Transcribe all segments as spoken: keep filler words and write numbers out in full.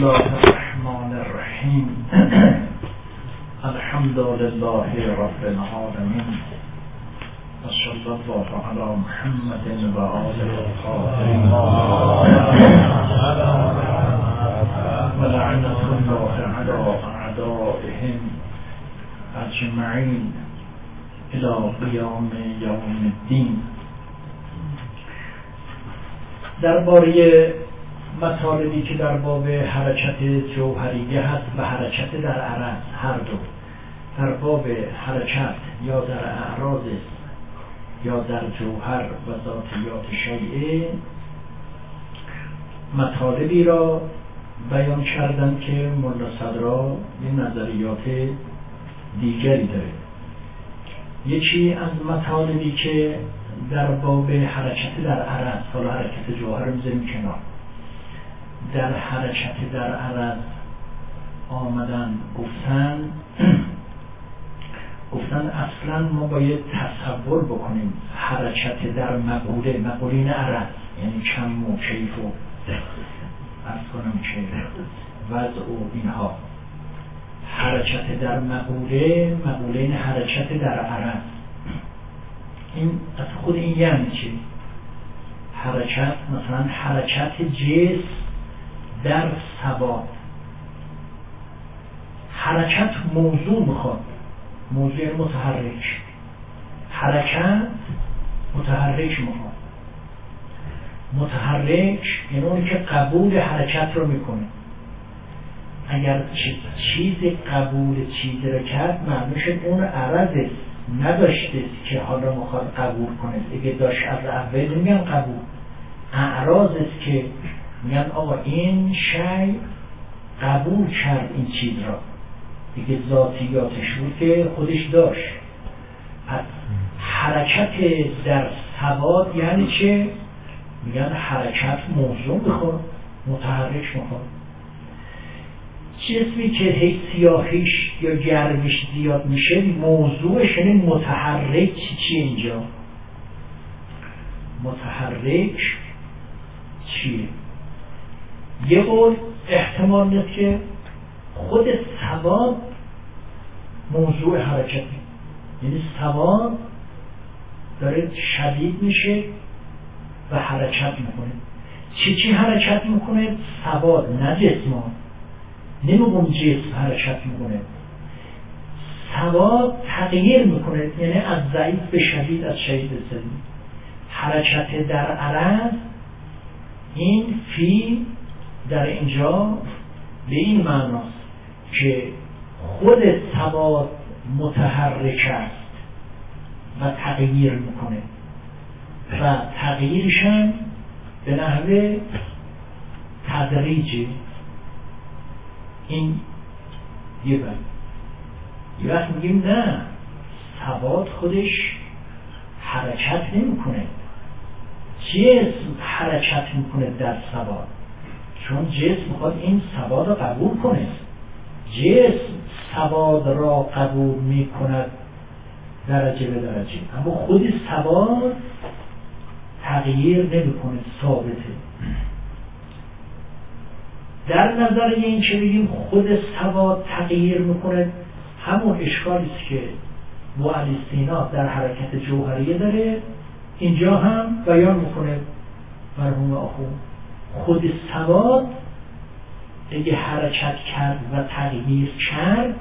الله الرحمن الرحیم. الحمد لله رب العالمین و صلی الله علی محمد و آله الطاهرین و لعنة الله علی اعدائهم اجمعین الی قیام یوم الدین. درباره مطالبی که در باب حرکت جوهریه هست و حرکت در عرض، هر دو در باب حرکت یا در اعراض یا در جوهر و ذاتیات شیعه مطالبی را بیان کردن که ملا صدرا این نظریات دیگری داره. یکی از مطالبی که در باب حرکت در عرض، حالا حرکت جوهر رو میذاریم کنار، در حرکت در عرض آمدن گفتن گفتن اصلا ما باید تصور بکنیم حرکت در مقوله، مقولین عرض یعنی کم و کیف و ارز کنم که وضع و اینها، حرکت در مقوله، مقولین حرکت در عرض. این از خود این یعنی چی؟ حرکت، مثلا حرکت جسم در ثبات. حرکت موضوع میخواد، موضوع متحرک، حرکت متحرک میخواد. متحرک یعنی اونی که قبول حرکت رو میکنه. اگر چیز قبول چیز رو کرد معلوم شد اون عرض نداشته که حالا میخواد قبول کنه. اگه داشت از اول نمیگن قبول، اعراض است که میگن آقا این شی قبول کرد این چیز را، دیگه ذاتیاتش بود که خودش داشت. پس حرکت در ثبات یعنی چه؟ میگن حرکت موضوع میخواد، متحرک میخواد. جسمی که هی سیاهیش یا گرمیش زیاد میشه موضوعش یعنی متحرک. چیه اینجا؟ متحرک چیه؟ یه قول احتمال نیست که خود ثبات موضوع حرکتی، یعنی ثبات داره شدید میشه و حرکت میکنه. چی چی حرکت میکنه؟ ثبات، نه جسمان. نمیگم جسم حرکت میکنه، ثبات تغییر میکنه، یعنی از ضعیف به شدید، از شدید به شدید. حرکت در عرض، این فی در اینجا به این معناست که خود ثبات متحرک است و تغییر میکنه و تغییرش هم به نحوه تدریجی. این یه بند یه وقت میگیم نه، ثبات خودش حرکت نمیکنه. جسم حرکت میکنه در ثبات، چون جسم میخواد این ثبات را قبول کنه. جسم ثبات را قبول میکند درجه به درجه، اما خود ثبات تغییر نمیکنه، ثابته. در نظر این که بگیم خود ثبات تغییر میکنه، همون اشکالی است که ابو علی سینا در حرکت جوهریه داره اینجا هم بیان میکنه مرحوم آخو. خود ثبات اگه حرکت کرد و تغییر کرد،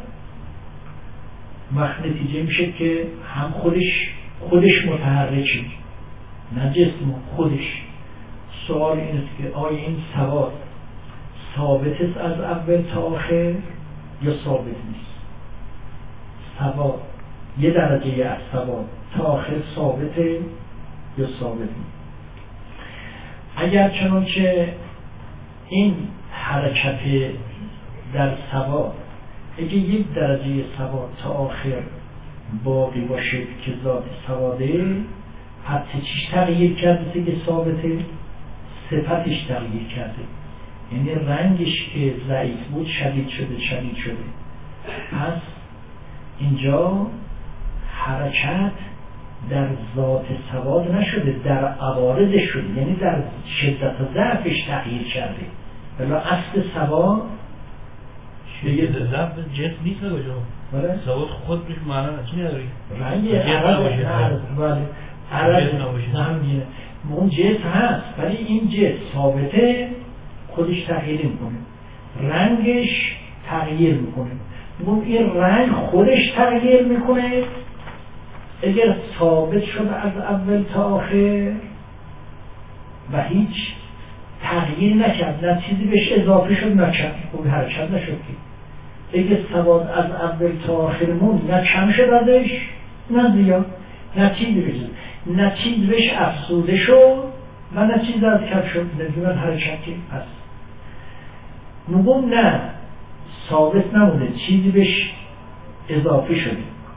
وقت نتیجه میشه که هم خودش خودش متحرکه، نه جسم، خودش. سوال این است که آیا این ثبات ثابت است از اول تا آخر یا ثابت نیست؟ ثبات یه درجه از ثبات تا آخر ثابته یا ثابت نیست؟ اگر چنانچه این حرکت در ثبات اگه یک درجه ثبات تا آخر باقی باشه که ذات ثباته، حتی چیش تغییر کرده که ثابته؟ صفتش تغییر کرده، یعنی رنگش که ضعیف بود شدید شده شدید شده. پس اینجا حرکت در ذات ثبات نشده، در عوارضش شده، یعنی در شدت و ضعفش تغییر کرده بلا اصل سواد دیگه ضبط جنس نیست نگاه جا سواد خود بهش معنا چی نداری؟ رنگ عرض عرض ولی عرض نمیگه اون جنس هست ولی این جنس ثابته خودش تغییر میکنه رنگش تغییر میکنه اون این رنگ خودش تغییر میکنه اگر ثابت شد از اول تا آخر و هیچ تغییر نکرد نه چیزی بهش اضافه شد نه کم اون حرکت نشد که اگر سواد از اول تا آخر مون نه کم شد ازش نه زیاد نه چیزی بهش نه چیز بهش افزوده شد و نه چیز از کم شد نمیدونن حرکتی هست نگم نه ثابت نمونه چیزی بهش اضافه شده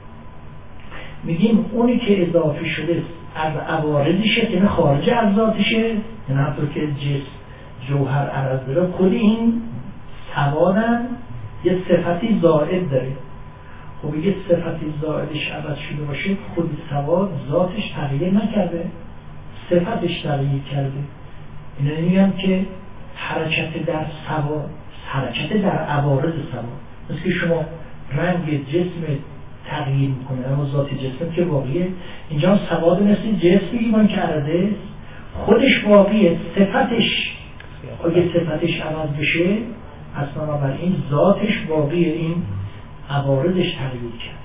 میگیم اونی که اضافه شده از عوارضشه که خارج از ذاتشه یعنی همطور که جسم جوهر عرض داره کلی این سوادم یه صفتی زائد داره خب یه صفتی زائدش عوض شده باشه خود سواد ذاتش تغییر نکرده صفتش تغییر کرده اینه میگم که حرکت در سواد حرکت در عوارض سواد مثل که شما رنگ جسم تغییر میکنه اما ذات جسم که واقعیه اینجا سواد مثل جسم بگیم که عرضه خودش واقعیه صفتش اگه صفتش عوض بشه اصلا بر این ذاتش واقعیه این عوارضش تغییر کرد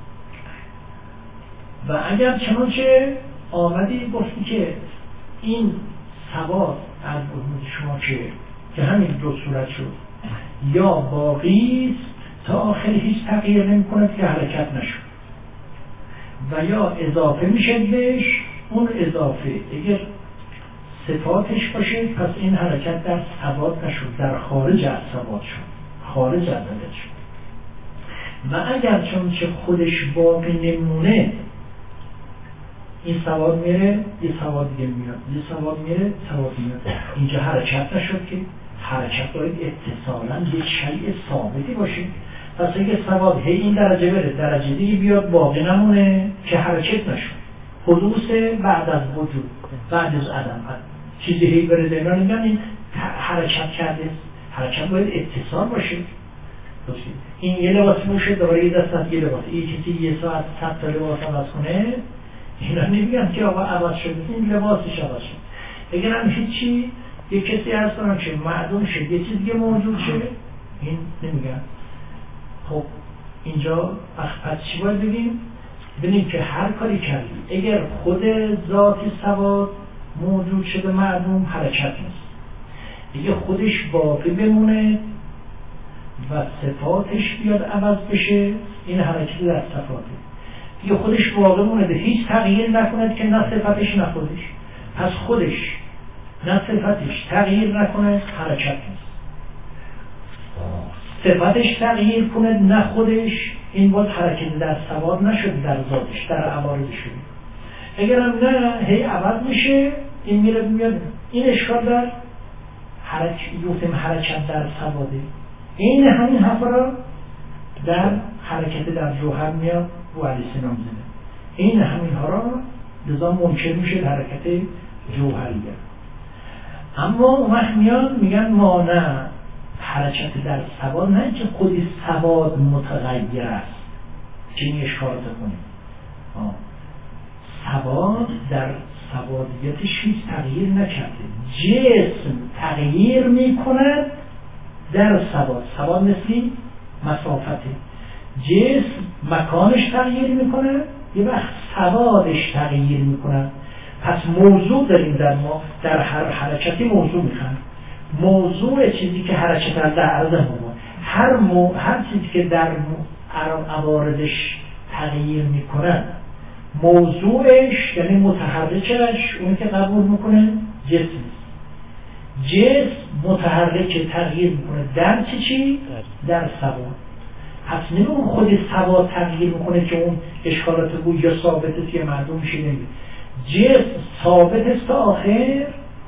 و اگر چنانچه آمدی گفتی که این سواد از شما که که همین دو صورت شد یا باقی تا آخر هیچ تغییر نمی کند که حرکت نشد و یا اضافه میشه بهش اون اضافه اگر صفاتش باشه پس این حرکت در سواد نشد در خارج از سواد شد خارج از عدد شد و اگر چون که خودش باقی نمونه این سواد میره یه سواد دیگه میاد یه سواد میره سواد میاد اینجا حرکت نشد که حرکت باید اتصالا یک شیء ثابتی باشه پس اگه سواد هی این درجه بره درجه دیگه بیاد باقی نمونه که حرکت نشد حدوث بعد از وجود بعد از عدم چیزی هی بره دیگه نمیگن این حرکت کرده حرکت باید اتصال باشه این یه لباس موشه دوباره یه دست از یه لباس یه کسی یه ساعت صد تا لباس عوض کنه اینا نمیگن که آقا عوض شده این لباسش عوض شد اگر هم هیچی یه کسی هست کنم که معدوم شد یه چیز دیگه موجود شد این نمیگن خب اینجا پس چی باید بگیم؟ ببینیم که هر کاری کردی اگر خود ذات سواد موجود شده معدوم حرکت نیست اگه خودش باقی بمونه و صفاتش بیاد عوض بشه این حرکت در صفاته اگه خودش باقی مونده هیچ تغییر نکند که نه صفتش نه خودش پس خودش نه صفتش تغییر نکنه حرکت نیست صفتش تغییر کنه نه خودش این باز حرکت در سواد نشد در ذاتش در عوارض شده اگر هم نه هی عوض میشه این میره میاد این اشکال در حرکت گفتیم حرکت در سواده این همین حرف را در حرکت در جوهر میاد و علی سلام زنه این همین ها را لذا ممکن میشه حرکت جوهریه اما اون وقت میان میگن ما نه حرکت در سواد نه که خودی سواد متغیر است که این اشکالات کنیم سواد در سوادیتش هیچ تغییر نکرده جسم تغییر میکند در سواد سواد مثلی مسافته جسم مکانش تغییر میکنه یه وقت سوادش تغییر میکنه پس موضوع داریم در ما در هر حرکتی موضوع میخوان موضوع چیزی که حرکت در عرض ما هر مو... هر چیزی که در عوارضش تغییر میکنه موضوعش یعنی متحرکش اون که قبول میکنه جسم جسم متحرک تغییر میکنه در چی چی؟ در سواد پس نمون خود سواد تغییر میکنه که اون اشکالات بود یا ثابت است یا معدوم میشه نمید جسم ثابت است تا آخر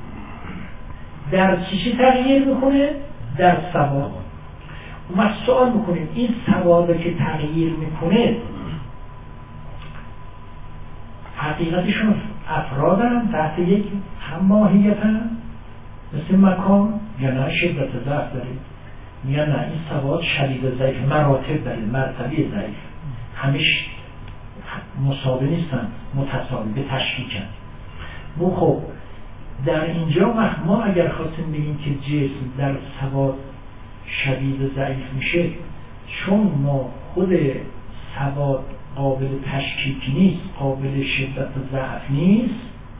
در چی چی تغییر میکنه؟ در سواد ما سوال میکنیم این سواد که تغییر میکنه حقیقتشون افرادن تحت یک هم ماهیتن مثل مکان یا نه شدت ضعف داره؟ میگن نه این سواد شدید و ضعیف، مراتب داره، مرتبه ضعیف، همیش مساوی نیستن، متساوی به تشکیکن. ما خب در اینجا ما اگر خواستیم بگیم که جسم در سواد شدید و ضعیف میشه، چون ما خود سواد قابل تشکیک نیست، قابل شدت ضعف نیست،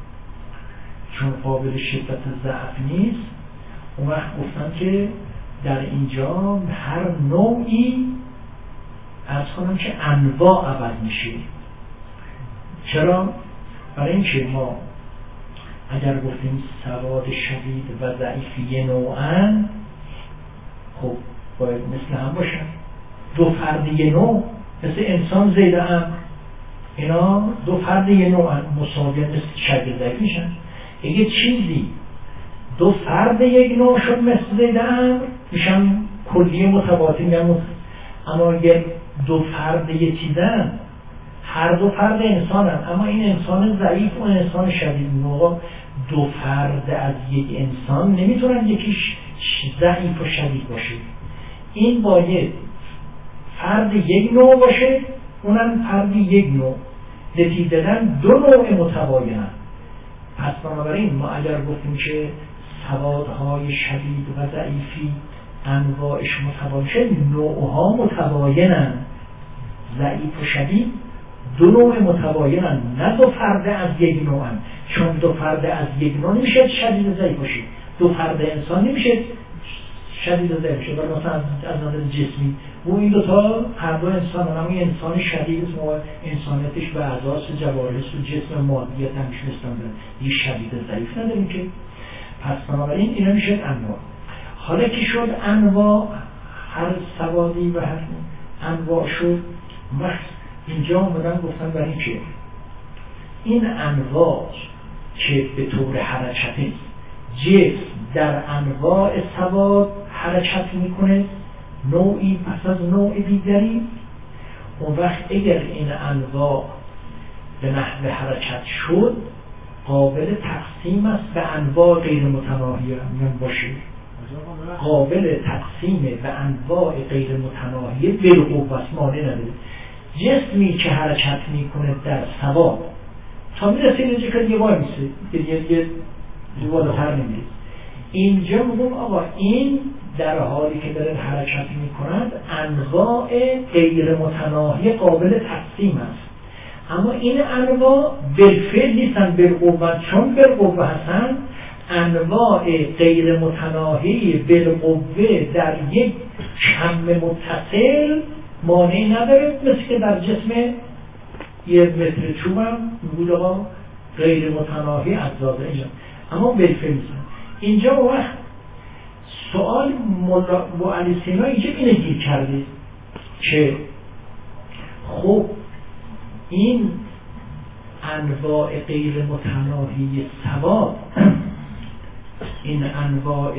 چون قابل شدت ضعف نیست، اون وقت گفتم که در اینجا هر نوعی از کنم که انواع عوض میشه. چرا؟ برای اینکه ما اگر گفتیم سواد شدید و ضعیف یه نوعن، خب باید مثل هم باشن. دو فرد یه نوع مثل انسان زید امر، اینا دو فرد یه نوعن، مساوی مثل شدید ضعیف میشن. اگه چیزی دو فرد یک نوع شد مثل زید امر، میشن کلی متباطی میگن. اما اگر دو فرد یک چیزن، هر دو فرد انسان هم، اما این انسان ضعیف و انسان شدید، موقع دو فرد از یک انسان نمیتونن یکیش ضعیف و شدید باشه. این باید فرد یک نوع باشه، اونم فرد یک نوع، نتیجه‌اً دو نوع متباینن. پس بنابراین ما اگر گفتیم که سوادهای شدید و ضعیفی انواعش متباینه، نوعها متباینن، ضعیف و شدید دو نوع متباینن، نه دو فرد از یک نوعن. چون دو فرد از یک نوع نمیشه شدید و ضعیف باشه، دو فرد انسان نمیشه شدید و ضعیف باشه. ولی مثلا از نظر جسمی و این دوتا هر دو انسان هم، همین انسان شدید است، انسانیتش به اعضاس جوارحش و جسم مادیت همیشه نستان داره، یه شدید و ضعیف نداریم که. پس بنابراین اینا میشه انواع. حالا که شد انواع، هر سوادی و هر انواع شد، وقت اینجا اومدن گفتن برای این که این انواع که به طور حرکتی جسم در انواع سواد حرکت میکنه، نوعی پس از نوع دیگری، اون وقت اگر این انواع به نحو حرکت شد، قابل تقسیم است به انواع غیر متناهیه هم باشه، قابل تقسیم به انواع غیر متناهیه بالقوه است، مانع نداره. جسمی که حرکت میکنه در سواد تا میرسه اینجا که یه وای میشه یه یه بالاتر نمیره، اینجا میگم آقا این در حالی که داره حرکت میکند انواع غیر متناهی قابل تقسیم است. اما این انواع بالفعل نیستن، بالقوه، چون بالقوه هستن انواع غیر متناهی بالقوه در یک کم متصل مانعی نداره، مثل که در جسم یه متر چوب هم میگود آقا غیر متناهی اجزاده اینجا، اما بالفعل نیستن. اینجا وقت سوال با علی سینا اینجا اینه گیر کرده که خب این انواع غیر متناهی سواد، این انواع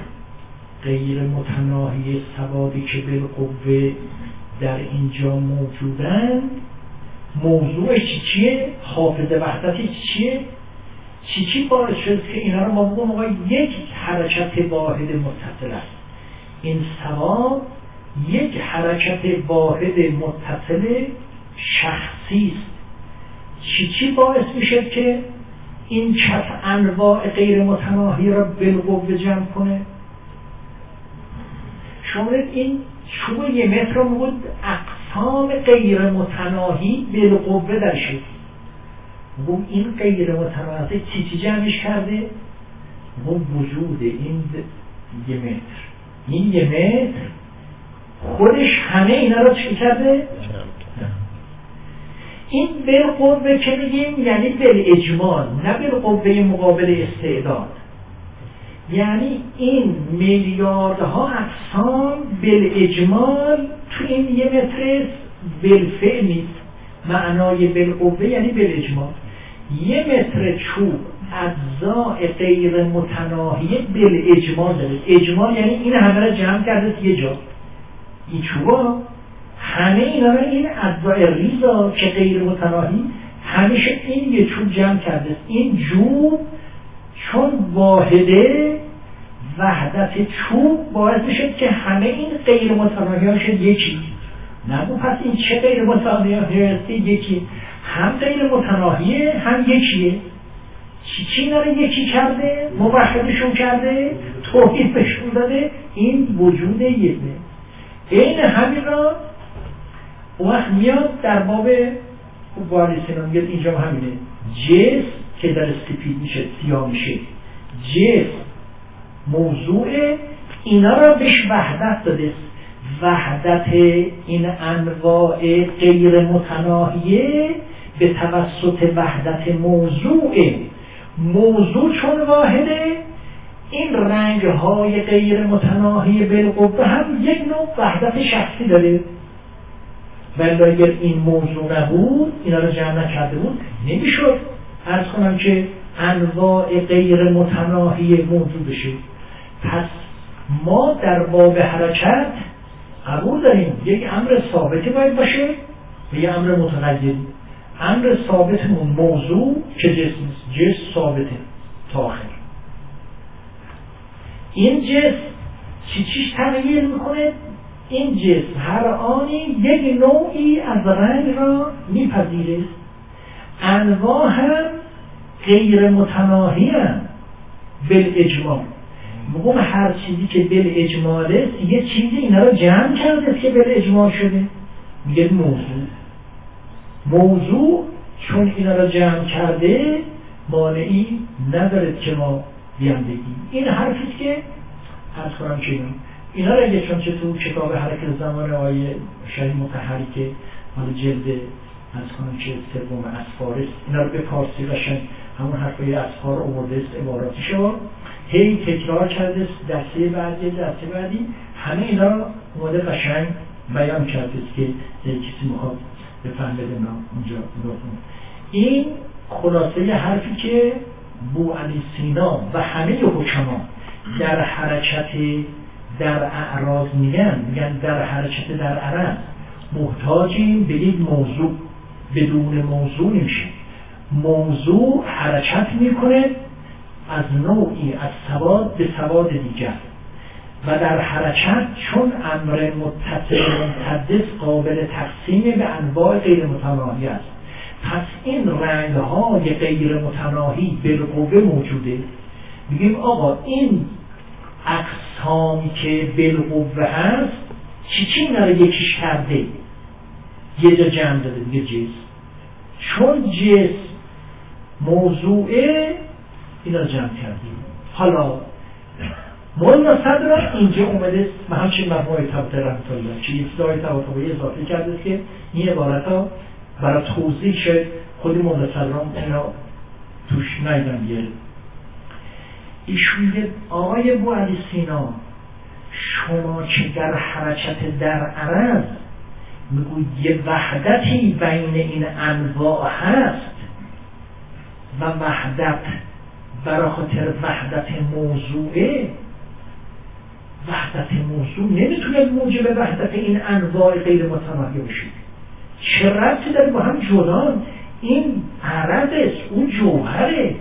غیر متناهی سوادی که بالقوه در اینجا موجودن، موضوعش چیه؟ حافظه وحدتی چیه؟ چی چی باعث شد که اینا رو ما بگم آقا یک حرکت واحد متصل است. این سواد یک حرکت واحد متصل شخصی است. چی چی باعث میشه که این کف انواع غیر متناهی را بالقوه جمع کنه؟ شما این چوب یه متر رو بود اقسام غیر متناهی بالقوه در شد. بگم این غیر متناهی چی چی جمعش کرده؟ بگم وجود این یه متر، این یه متر خودش همه اینا رو چی کرده؟ این بالقوه که میگیم یعنی بالاجمال، نه بالقوه مقابل استعداد. یعنی این میلیاردها اقسام بالاجمال تو این یه متر بالفعل نیست. معنای بالقوه یعنی بالاجمال. یه متر چوب اجزاء غیر متناهی بالاجمال داره. اجمال یعنی این همه رو جمع کرده یه جا. این چوبا همه اینا رو، این اجزاء ریزا که غیر متناهی همیشه این یه چوب جمع کرده. این جوب چون واحده وحدت چوب باعث میشد که همه این غیر متناهی‌ها شد یکی. نگو پس این چه غیر متناهی هستی؟ یکی، هم غیر متناهیه هم یکیه. چی چی اینا رو یکی کرده؟ موحدشون کرده، توحید بهشون داده. این وجود یکه. این همین را وقت میاد در باب باری سینا میگه اینجا همینه، جسم که در سپید میشه سیاه میشه، جسم موضوع اینا را بهش وحدت داده. وحدت این انواع غیر متناهیه به توسط وحدت موضوع. موضوع چون واحده، این رنگ های غیر متناهی بالقوه هم یک نوع وحدت شخصی داره. ولی اگر این موضوع نبود، اینا رو جمع نکرده بود، نمیشد عرض کنم که انواع غیر متناهی موجود بشه. پس ما در باب حرکت قبول داریم یک امر ثابتی باید باشه و یک امر متغیر. امر ثابتمون موضوع که جسم است، جسم ثابته تا آخر. این جسم چی چیش تغییر میکنه؟ این جسم هر آنی یک نوعی از رنگ را میپذیره. انواع هم غیر متناهی هم بالاجماع. میگم هر چیزی که بالاجماع است یه چیزی اینا رو جمع کرده که بالاجماع شده، میگه موضوع. موضوع چون اینا رو جمع کرده مانعی نداره که ما بیان بگیم. این حرفیست که عرض کنم که اینا رو اگه چون چه تو کتاب حرکت زمان آیه شهید مطهری که مال جلد عرض کنم که سوم اسفار است، اینا رو به فارسی قشنگ همون حرفای اسفار آورده است، عباراتیشو هی تکرار کرده است، دسته بعدی دسته بعدی همه اینا رو اومده قشنگ بیان کرده است که کسی میخواد بفهم بده ما اونجا بکنه. این خلاصه حرفی که بو علی سینا و همه حکما در حرکت در اعراض میگن، میگن در حرکت در عرض محتاجیم به یک موضوع، بدون موضوع نمیشه. موضوع حرکت میکنه از نوعی از سواد به سواد دیگر و در حرکت چون امر متصل متحدث قابل تقسیم به انواع غیر متناهی است. پس این رنگ های غیر متناهی بالقوه موجوده. میگیم آقا این اقسامی که بالقوه هست چی چی اینا رو یکیش کرده، یه جا جمع داده، میگه جسم. چون جسم موضوعه اینا رو جمع کردیم. حالا مولانا صدر اینجا اومده و همچنین مرحوم طباطبایی رحمت الله که یه چیزای طباطبایی اضافه کرده که این عبارت ها برای توضیح شد خودی مولانا صدرام اینا توش نیدن بیاره. ایشون میگه آقای ابو علی سینا شما که در حرکت در عرض میگوید یه وحدتی بین این انواع هست و وحدت برای خاطر وحدت موضوعه، وحدت موضوع نمیتونه موجب وحدت این انواع غیر متناهی باشه. چه ربطی داره با هم جدان؟ این عرض است، اون جوهره.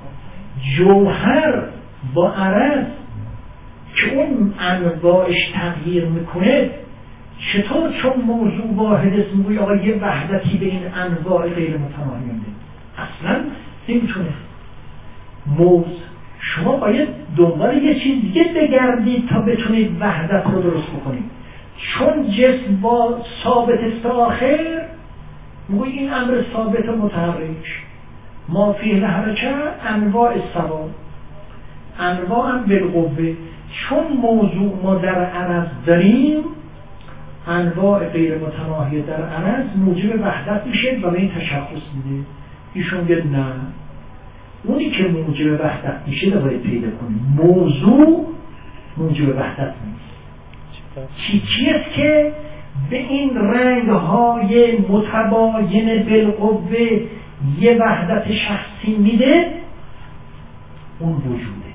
جوهر با عرض که اون انواعش تغییر میکنه، چطور چون موضوع واحد است میگوی آقا یه وحدتی به این انواع غیر متناهی میده؟ اصلا نمیتونه. موضوع شما باید دنبال یه چیز دیگه بگردید تا بتونید وحدت رو درست بکنید. چون جسم با ثابت است آخر میگوی این امر ثابت متحرک، ما فیه حرکت انواع سواد، انواع هم بالقوه. چون موضوع ما در عرض داریم، انواع غیر متناهی در عرض موجب وحدت میشه و به این تشخص میده. ایشون گفت نه، اونی که موجب وحدت میشه رو باید پیدا کنیم. موضوع موجب وحدت نیست. چی چیست که به این رنگ های متباین بالقوه یه وحدت شخصی میده؟ اون وجوده.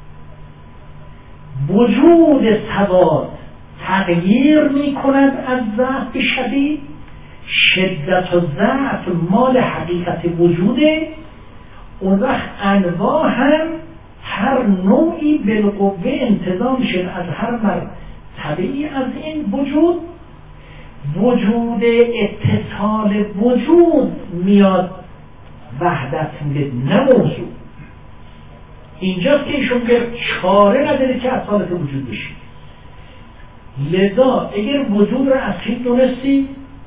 وجود سواد تغییر میکند از ضعف به شدید. شدت و ضعف مال حقیقت وجوده. اون وقت انواع هم هر نوعی بالقوه انتظام میشه از هر مرتبه‌ای از این وجود. وجود اتصال وجود میاد وحدت میده، نه موضوع. اینجاست که ایشون به چاره نداره که اصالت وجود بشید. لذا اگر وجود رو اصیل دونستی،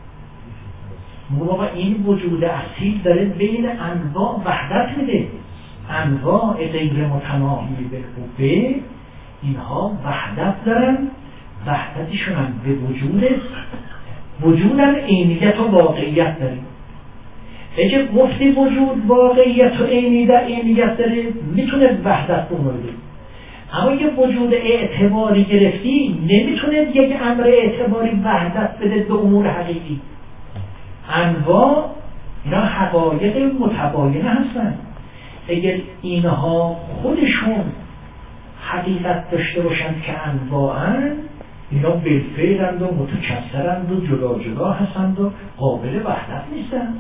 موقع این وجود اصیل داره بین انواع وحدت میده. انواع غیر متناهی به قوه اینها وحدت دارن، وحدتشون هم به وجود است. وجود هم عینیت و واقعیت داره. اگه گفتی وجود واقعیت و عینیت داره میتونه وحدت بمونه، اما یه وجود اعتباری گرفتی نمیتونه یک امر اعتباری وحدت بده به امور حقیقی. انواع اینا حقایق متباینه هستن. اگر اینها خودشون حقیقت داشته باشند که انواعن، اینا بالفعلند و متکثرند و جدا جدا هستند و قابل وحدت نیستند.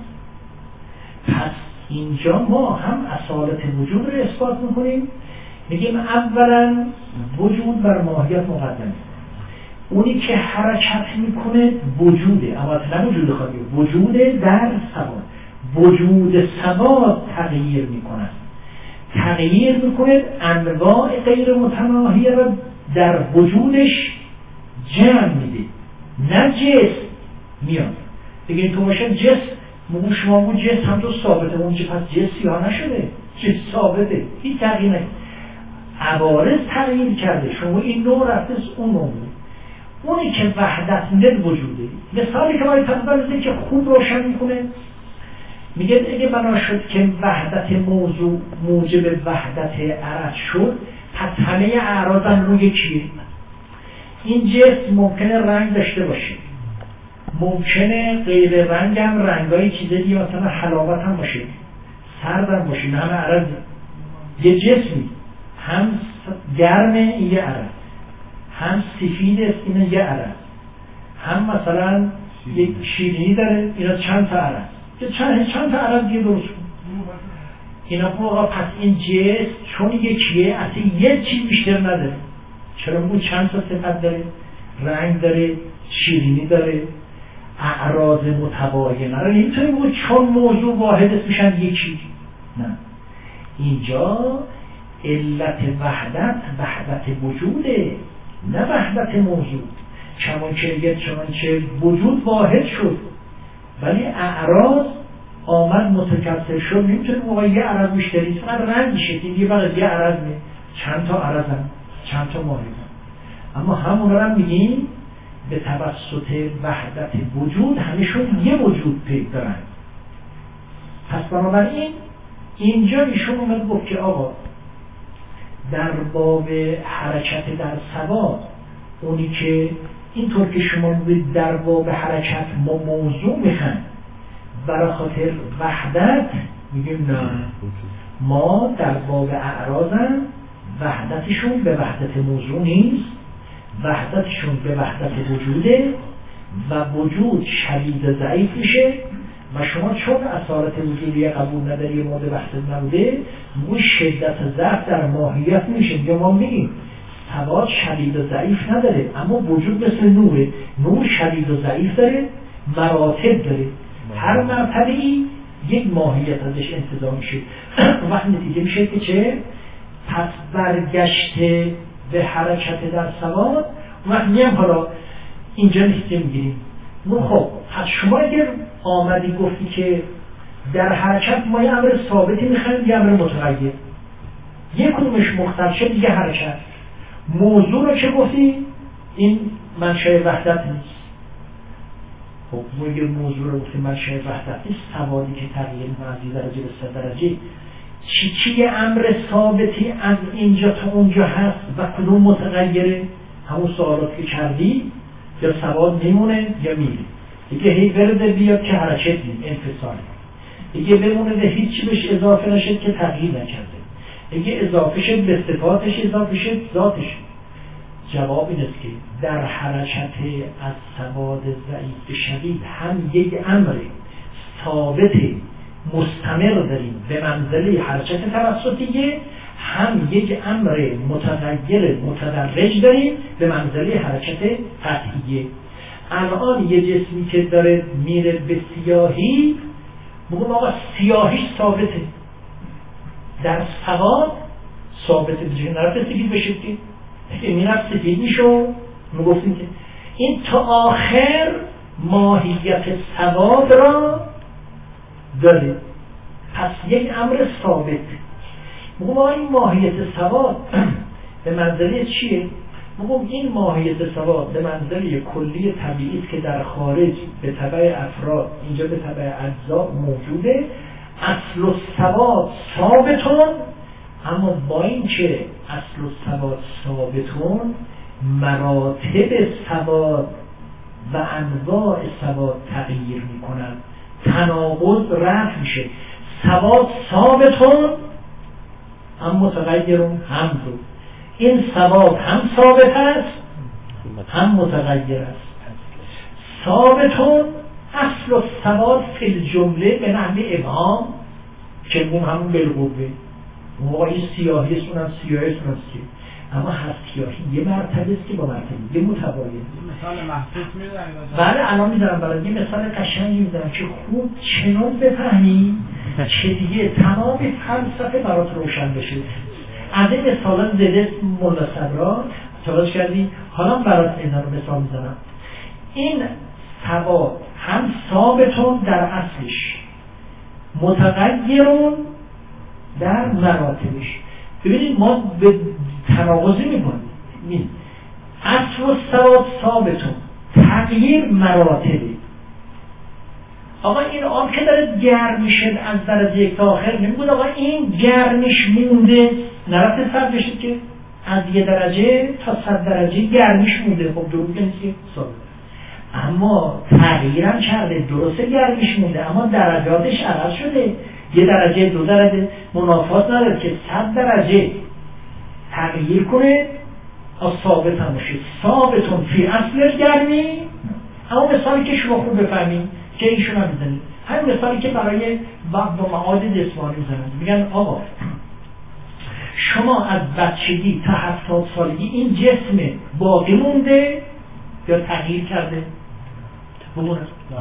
پس اینجا ما هم اصالت وجود رو اثبات میکنیم، میگیم اولا وجود بر ماهیت مقدمه. اونی که حرکت میکنه وجوده، اما نه وجود خالی، وجود در ثبات. وجود ثبات تغییر میکنه، تغییر میکنه انواع غیر متناهیه رو در وجودش جمع میده، نه جسم میاد. دیگه این تو باشه جسم مگو شما مگو جسم هم تو ثابته، اون چه پس جسم یا نشده، جسم ثابته، هیچ تغییر نکنه. عوارض تغییر کرده، شما این نوع رفته اون نوع. اونی که وحدت میده وجوده. مثالی که باید تقبل که خوب روشن میکنه، میگه اگه بنا شد که وحدت موضوع موجب وحدت عرض شد، پس همه اعراض هم روی یکیه. این جسم ممکنه رنگ داشته باشه، ممکنه غیر رنگ هم رنگای چیزه دیگه مثلا حلاوت هم باشه، سرد هم باشه، نه همه عرض. یه جسمی هم گرمه این یه عرض، هم سفید است این یه عرض، هم مثلا یک شیرینی داره اینا چند تا عرض، چند چند تا عرض دیگه درست کن. اینا آقا پس این جسم چون یکیه اصلا یه چیز بیشتر نداره. چرا اون چند تا صفت داره؟ رنگ داره، شیرینی داره، اعراض متباینه رو نمیتونی بود چون موضوع واحد است میشن یکی. نه، اینجا علت وحدت وحدت وجوده، نه وحدت موضوع. چون که یه چون که وجود واحد شد ولی اعراض آمد متکثر شد، نمیتونی موقع یه عرض بیشتری فقط رنگ میشه دیگه، فقط یه عرض می چند تا عرض هم چند تا ماهی هم. اما همون رو هم میگیم به توسط وحدت وجود همشون یه وجود پید دارن. پس بنابراین اینجا ایشون اومد گفت که آقا در باب حرکت در ثبات، اونی که اینطور که شما بگید در باب حرکت ما موضوع میخوایم برای خاطر وحدت، میگیم نه، ما در باب اعراضم وحدتشون به وحدت موضوع نیست، وحدتشون به وحدت وجوده و وجود شدید ضعیف میشه و شما چون اصالت وجودی قبول نداری مورد وحدت نبوده، موی شدت ضعف در ماهیت میشه. یا ما میگیم ثبات شدید و ضعیف نداره، اما وجود مثل نوره، نور شدید و ضعیف داره، مراتب داره، هر مرتبه‌ای یک ماهیت ازش انتزاع میشه. وقت نتیجه میشه که چه؟ پس برگشته به حرکت در ثبات. وقت میم حالا اینجا نیسته میگیریم نو. خب پس شما اگر آمدی گفتی که در حرکت ما یه امر ثابتی میخوایم یه امر متغیر، یک کدومش مختل شد دیگه حرکت. موضوع رو چه گفتی؟ این منشأ وحدت نیست. خب ما یه موضوع رو گفتیم منشأ وحدت نیست، ثباتی که تغییر میکنه از یه درجه به سه درجه. چی چی امر ثابتی از اینجا تا اونجا هست و کدوم متغیره؟ همون سوالات که کردی، یا ثبات میمونه یا میره. دیگه هی ورده بیاد که حرکت نیست، انفصال. دیگه بمونه به هیچی بهش اضافه نشد که تغییر نکرده. دیگه اضافه شد به صفاتش، اضافه شد ذاتش. جواب این است که در حرکت از ثبات ضعیف شدید هم یک امر ثابت مستمر داریم به منزله حرکت توسطیه، هم یک امر متغیر متدرج داریم به منزله حرکت قطعیه. الان یه جسمی که داره میره به سیاهی، بگم آقا سیاهیش ثابته، در سواد ثابته، بجه نرفت سفید بشه که اگه میرفت سفید میشو میگفتیم که این تا آخر ماهیت سواد را داره. پس یک امر ثابت. بگم آقا این ماهیت سواد به منزله چیه؟ بگم این ماهیت سواد به منزله کلی طبیعی است که در خارج به تبع افراد، اینجا به تبع اجزا موجوده. اصل الثبات ثابتون، اما با این که اصل الثبات ثابتون، مراتب ثبات و انواع ثبات تغییر میکنن، تناقض رفع میشه. ثبات ثابتون هم متغیرون هم رو، این ثبات هم ثابت است هم متغیر است. ثابتون اصل الثبات فی الجمله به نحو ابهام، که اون همون بالقوه، موقع این سیاهی است اونم سیاهی است اونم سیاهی، اما هست سیاهی یه مرتبه است که با مرتبه یه متباین. مثال محسوس میدونم؟ بله الان میذارم برای یه مثال قشنگی میذارم که خوب چنان بفهمی که دیگه تمام فلسفه برات روشن بشه. از این مثالا زده مولا صدرا تلاش کردی، حالا برات اینا رو مثال میزنم. این ثبات هم ثابتون در اصلش، متغیرون در مراتبش. ببینید ما به تناقضی میکنیم. اصل و ثبات ثابتون، تغییر مراتبی. آقا این آب که داره گرم میشه از درجه یک تا آخر، نمیگود آقا این گرمش مونده، نرفته صد بشه که از یه درجه تا صد درجه گرمش مونده. خب درود نیست که ثابت، اما تغییرم کرده. درسته گرمش مونده اما درجاتش عوض شده، یه درجه دو درجه منافات نداره که صد درجه تغییر کنه از ثابت هم باشه. ثابتون فی اصل گرمی. اما مثالی که شما خوب بفهمید که ایشون هم میزنید، همین مثالی که برای وقت و معاد جسمانی میزنند، میگن آقا شما از بچگی تا هفتاد سالگی این جسم باقی مونده یا تغییر کرده؟ بمونه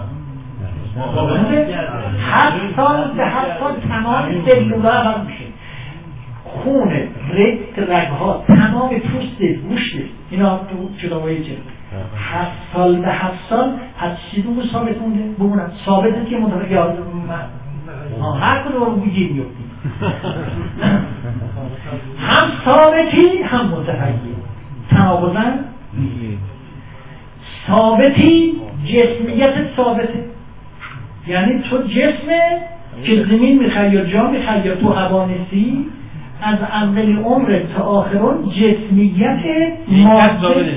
هفت سال به هفت سال تمام سلولا هم میشه، خون، رگ، رگها، تمام پوست، گوشت، اینا تو جداوایی چه هفت سال به هفت سال از چیزی رو ثابت مونده؟ بمونه ثابته که متغیر یاد هر کدوم رو بگیر میفتی هم ثابتی هم متغیر، تناقضن ثابتی جسمیت ثابته، یعنی تو جسمه که زمین میخوای یا جا میخوای یا تو هوا نیستی، از اول عمر تا آخرون جسمیت ماده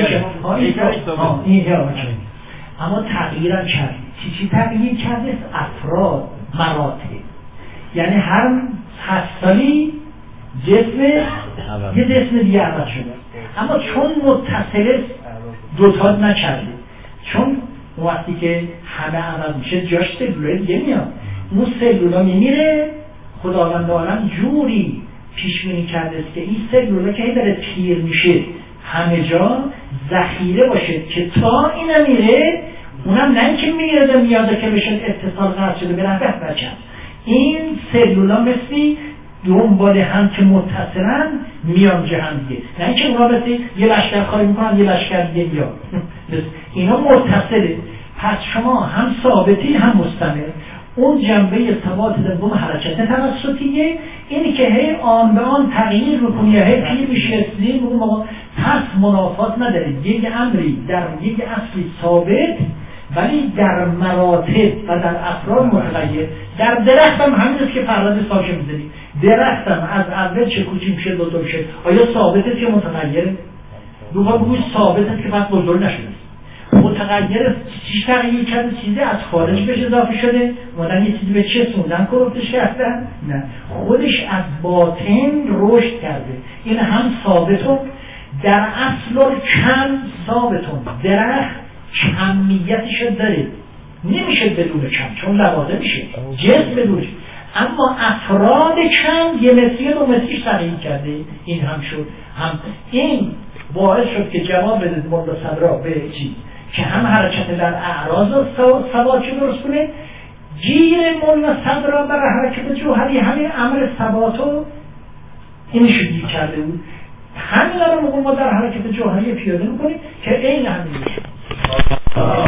اما تغییرم کرد. چی چی تغییر کرده؟ افراد، مراتب. یعنی هر هشت سالی جسم یه جسم دیگه عوض شده، اما چون متصل دوتا نکرده، چون وقتی که همه عوض میشه جاش سلولای دیگه میاد، اون سلولا میمیره. خداوند عالم جوری پیش بینی کرده است که این سلولا که داره پیر میشه همه جا ذخیره باشه که تا این میره، اونم نه اینکه میره میاده که بشه اتصال قطع شده به نفع بچه. این سلولا مثلی دنبال هم که متصلن میان جهان دیگه، نه اینکه اونا مثل یه لشکر خواهی میکنن یه لشکر دیگه میاد اینا متصله. پس شما هم ثابتی هم مستمر. اون جنبه ثبات دوم حرکت توسطیه، اینی که هی آن به آن تغییر میکنی، هی پیر میشه سلیم اون موقع، پس منافات نداره. یک امری در یک اصلی ثابت ولی در مراتب و در افراد متغیر. در درخت هم همین است که فرض ساشه میزنی، درخت هم از اول چه کوچی میشه بزرگ میشه، آیا ثابته که متغیره؟ دوباره بگوی ثابته که بعد بزرگ نشده. متغیر چیز تغییر کرده، چیزی از خارج بهش اضافه شده، مادن یه چیزی به چه سوندن کروفتش کردن؟ نه، خودش از باطن رشد کرده. این هم ثابتون در اصل کم ثابتون. درخت کمیتش داره، نمیشه بدون کم، چون لوازه میشه جسم بدونش، اما افراد کم یه متری دو متریش تغییر کرده. این هم شد، هم این باعث شد که جواب بده ملا صدرا به چیز که هم حرکت در اعراض ثبات رو درست کنه. گیر ملا صدرا برای حرکت جوهری همین امر ثباتو اینشو گیر کرده بود. همین رو ما در حرکت جوهری پیاده میکنیم که این همین